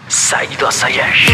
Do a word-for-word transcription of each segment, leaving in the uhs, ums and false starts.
سعید آسایش.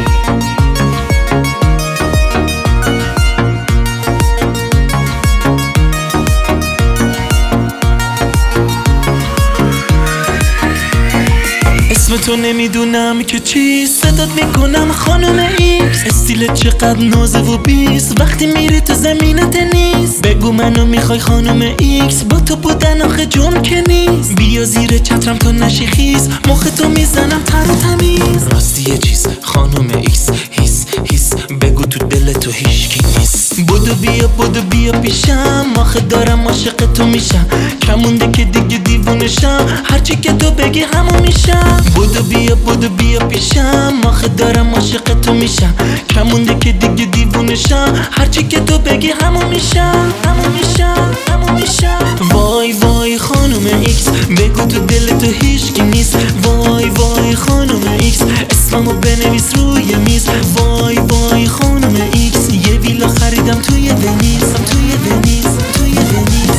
اسم تو نمیدونم که چیست، صدات میکنم خانم ایکس. استیلت چقدر نازه و بیست، وقتی میری تو زمین تنیس. بگو منو میخوای خانم ایکس، با تو بودن آخه جرم که نیست. بیا زیر چترم تا نشی خیس، مخ تو میزنم تر و تمیز. راستی یه چیز خانم ایکس، هیس هیس بگو تو دل تو هیچکی نیست. بودو بیا بودو بیا پیشم، آخه دارم عاشق تو میشم. کمونده که دیگه دیوونشم، هرچی که تو بگی همون میشم. بودو بیا بودو بیا پیشم، آخه دارم عاشق تو میشم. کمونده که دیگه دیوونشم، هرچی که تو بگی همون میشم. همون میشم همون میشم. وای وای خانم ایکس، بگو تو دل تو هیچکی نیست. وای وای خانم ایکس، اسممو بنویس روی میز. وای وای خانم ایکس، یه ویلا خریدم توی ونیز. توی ونیز توی ونیز.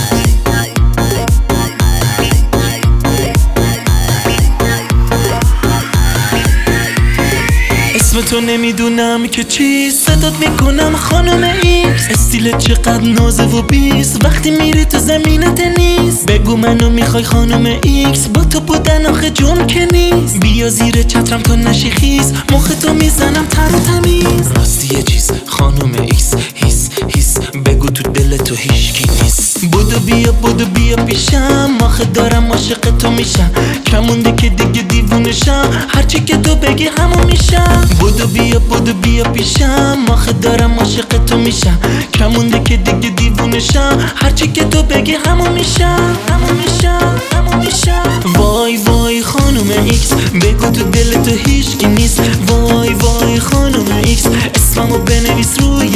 اسم تو نمیدونم که چیست، صدات میکنم خانم ایکس. استیلت چقدر نازه و بیست، وقتی میری تو زمین تنیس. بگو منو میخوای خانم ایکس، با تو بودن آخه جرم که نیست. بیا زیر چترم تا نشی خیس، مخ تو میزنم تر و تمیز. راستی یه چیز خانم ایکس، هیس هیس بگو تو دل تو هیچکی نیست. بودو بیا بودو بیا پیشم، آخه دارم عاشق تو میشم. کمونده که دیگه دیوونشم، هرچی که تو بگی همون میشم. بودو بیا بودو بیا پیشم، آخه دارم عاشق تو میشم. کمونده که دیگه دیوونشم، هرچی که تو بگی همون میشم. همون میشم همون میشم. وای وای خانم ایکس، بگو تو دل تو هیچکی نیست. وای وای خانم ایکس، اسممو بنویس روی